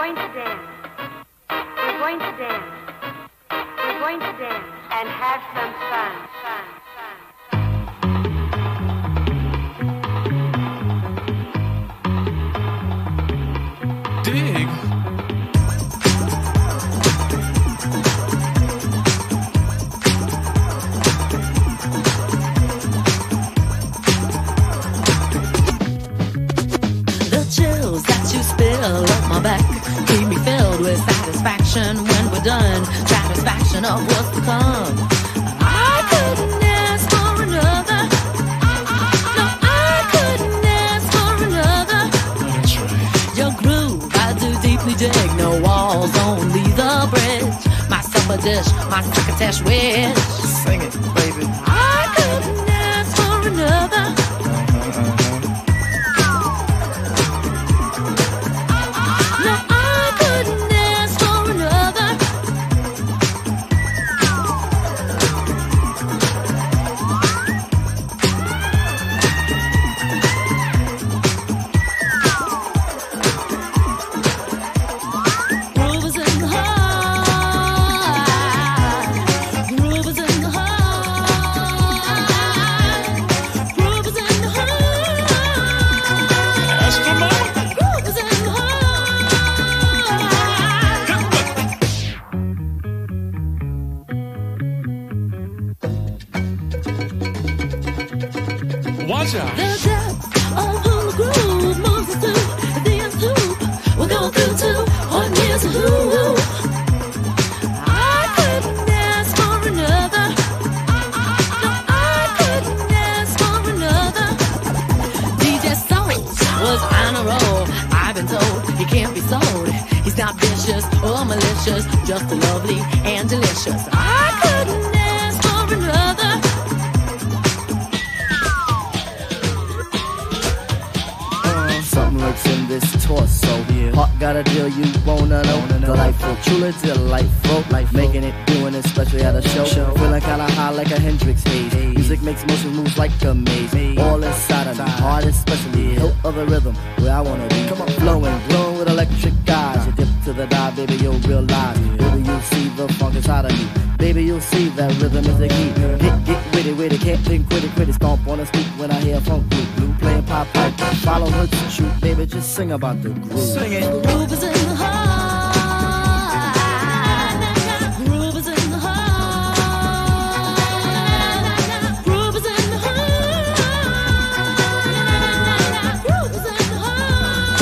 going to dance. We're going to dance. We're going to dance and have some fun. Dig. The chills that you spill up my back keep me filled with satisfaction when we're done. Satisfaction of what's to come. I couldn't ask for another. No, I couldn't ask for another. That's right. Your groove, I do deeply dig. No walls, only the bridge. My supper dish, my succotash wish. Sing it, baby. I couldn't ask for another. No, I couldn't ask for another. Groove is in the heart. Groove is in the heart. Groove is in the heart. Astronaut. Groove is in the heart. Watch out. The depth of who the groove moves us through. The end hoop we're going through to. What nears a who. I couldn't ask for another. No, I couldn't ask for another. DJ Souls was on a roll. I've been told he can't be sold. He's not vicious or malicious, just lovely and delicious. I couldn't ask for another. Something lurks in this torso. Heart got a deal you wanna know. Delightful, truly delightful. Making it, doing it, especially at a show. Feeling kinda high like a Hendrix haze. Music makes motion moves like a maze. All inside of me, heart especially. Hilt of the rhythm, where I wanna be. Come on, flowing, glowing with electric eyes. You dip to the dive, baby, you'll realize. Baby, you'll see the funk inside of me. Baby, you'll see that rhythm is the key. Get with it, can't think, quit it. Stomp on the street when I hear funk blue. Blue playing pop pipe, follow her to shoot. Baby, just sing about the groove. Sing it. The groove is in the heart. Groove is in the heart. Groove is in the heart. Groove is in the heart.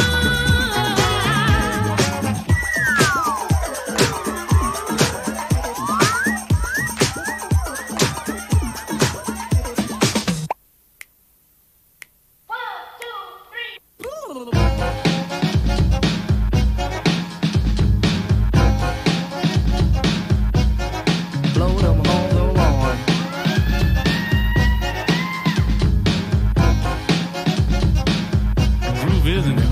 Blow them on the lawn. Groove is in